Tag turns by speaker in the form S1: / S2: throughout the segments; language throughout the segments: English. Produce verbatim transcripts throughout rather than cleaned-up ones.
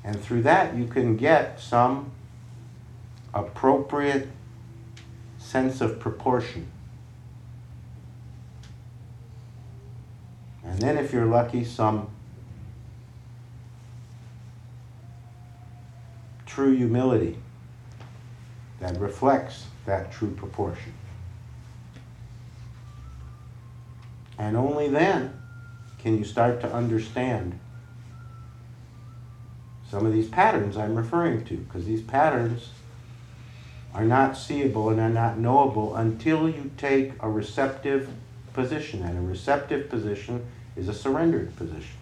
S1: And through that you can get some appropriate sense of proportion. And then if you're lucky, some true humility that reflects that true proportion. And only then can you start to understand some of these patterns I'm referring to, because these patterns are not seeable and are not knowable until you take a receptive position. And a receptive position is a surrendered position.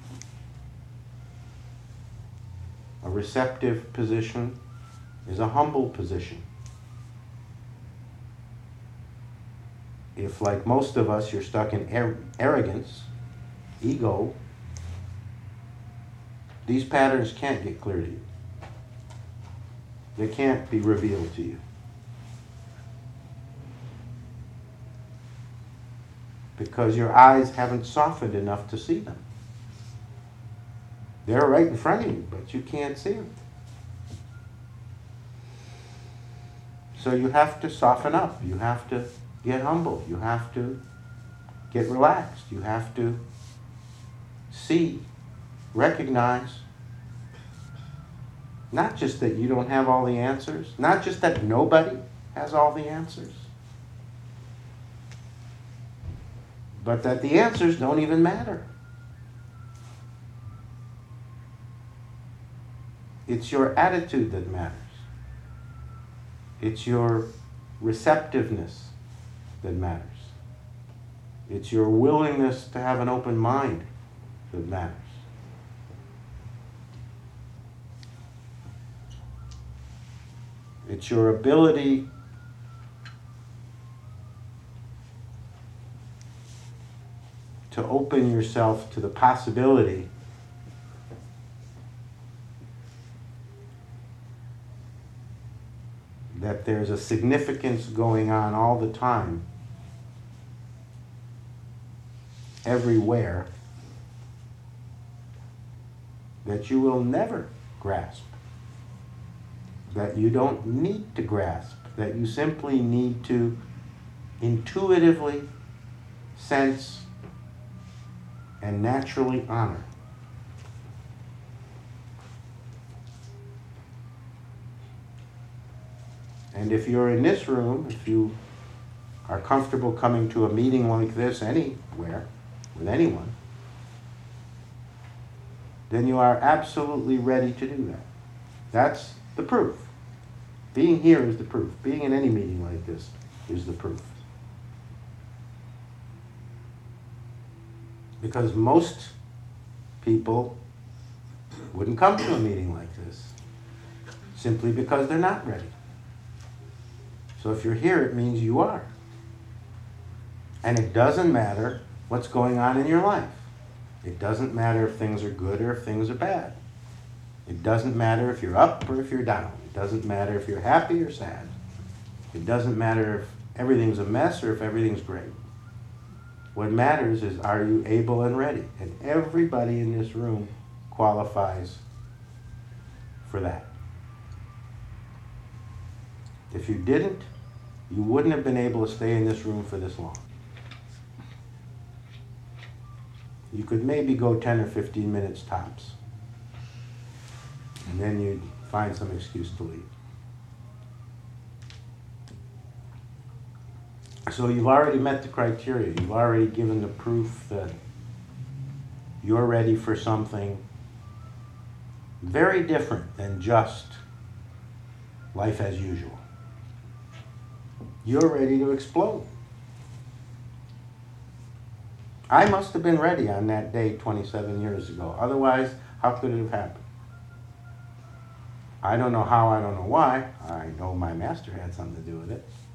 S1: A receptive position is a humble position. If, like most of us, you're stuck in ar- arrogance, ego, these patterns can't get clear to you. They can't be revealed to you. Because your eyes haven't softened enough to see them. They're right in front of you, but you can't see them. So you have to soften up. You have to get humble. You have to get relaxed. You have to see, recognize, not just that you don't have all the answers, not just that nobody has all the answers, but that the answers don't even matter. It's your attitude that matters. It's your receptiveness that matters. It's your willingness to have an open mind that matters. It's your ability to open yourself to the possibility that there's a significance going on all the time, everywhere, that you will never grasp, that you don't need to grasp, that you simply need to intuitively sense and naturally honor. And if you're in this room, if you are comfortable coming to a meeting like this anywhere, with anyone, then you are absolutely ready to do that. That's the proof. Being here is the proof. Being in any meeting like this is the proof. Because most people wouldn't come to a meeting like this simply because they're not ready. So if you're here, it means you are. And it doesn't matter what's going on in your life. It doesn't matter if things are good or if things are bad. It doesn't matter if you're up or if you're down. It doesn't matter if you're happy or sad. It doesn't matter if everything's a mess or if everything's great. What matters is, are you able and ready? And everybody in this room qualifies for that. If you didn't, you wouldn't have been able to stay in this room for this long. You could maybe go ten or fifteen minutes tops. And then you'd find some excuse to leave. So you've already met the criteria. You've already given the proof that you're ready for something very different than just life as usual. You're ready to explode. I must have been ready on that day twenty-seven years ago. Otherwise, how could it have happened? I don't know how, I don't know why. I know my master had something to do with it.